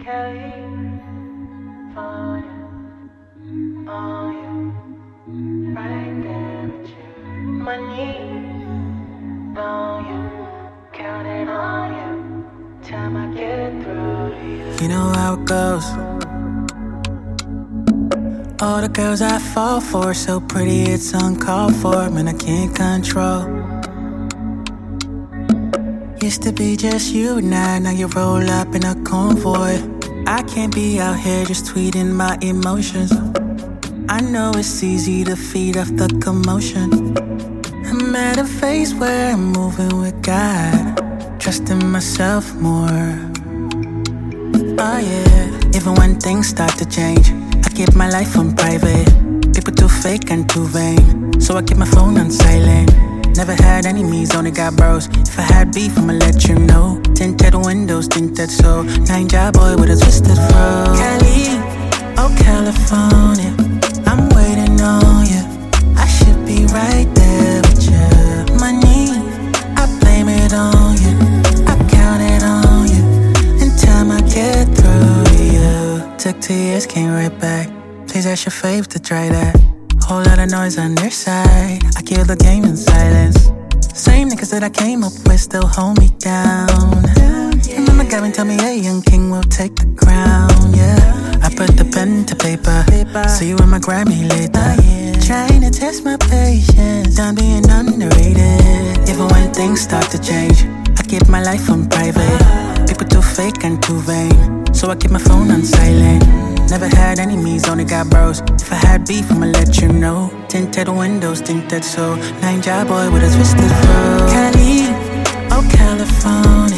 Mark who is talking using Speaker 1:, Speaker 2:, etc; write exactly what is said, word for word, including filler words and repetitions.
Speaker 1: You know how it goes. All the girls I fall for, so pretty it's uncalled for. Man, I can't control. Used to be just you and I, now you roll up in a convoy. I can't be out here just tweeting my emotions. I know it's easy to feed off the commotion. I'm at a phase where I'm moving with God, trusting myself more. Oh yeah, even when things start to change, I keep my life on private. People too fake and too vain, so I keep my phone on silent. Never had enemies, only got bros. If I had beef, I'ma let you know. Tinted windows, think that so. Nine job boy with a twisted fro. Cali, oh California, I'm waiting on you. I should be right there with you. Money, I blame it on you. I count it on you. In time I get through to you. Took two years, came right back. Please ask your fave to try that. Whole lot of noise on their side. I kill the game in silence. Same niggas that I came up with still hold me down. Remember Gavin tell me, hey, young king will take the crown, yeah. I put the pen to paper, see you in my Grammy later. Trying to test my patience, done being underrated. Even when things start to change, I keep my life on private. People too fake and too vain, so I keep my phone on silent. Never had enemies, only got bros. If I had beef, I'ma let you know. Tinted windows, think that so. Nine job boy with a twisted fro. Cali, oh California,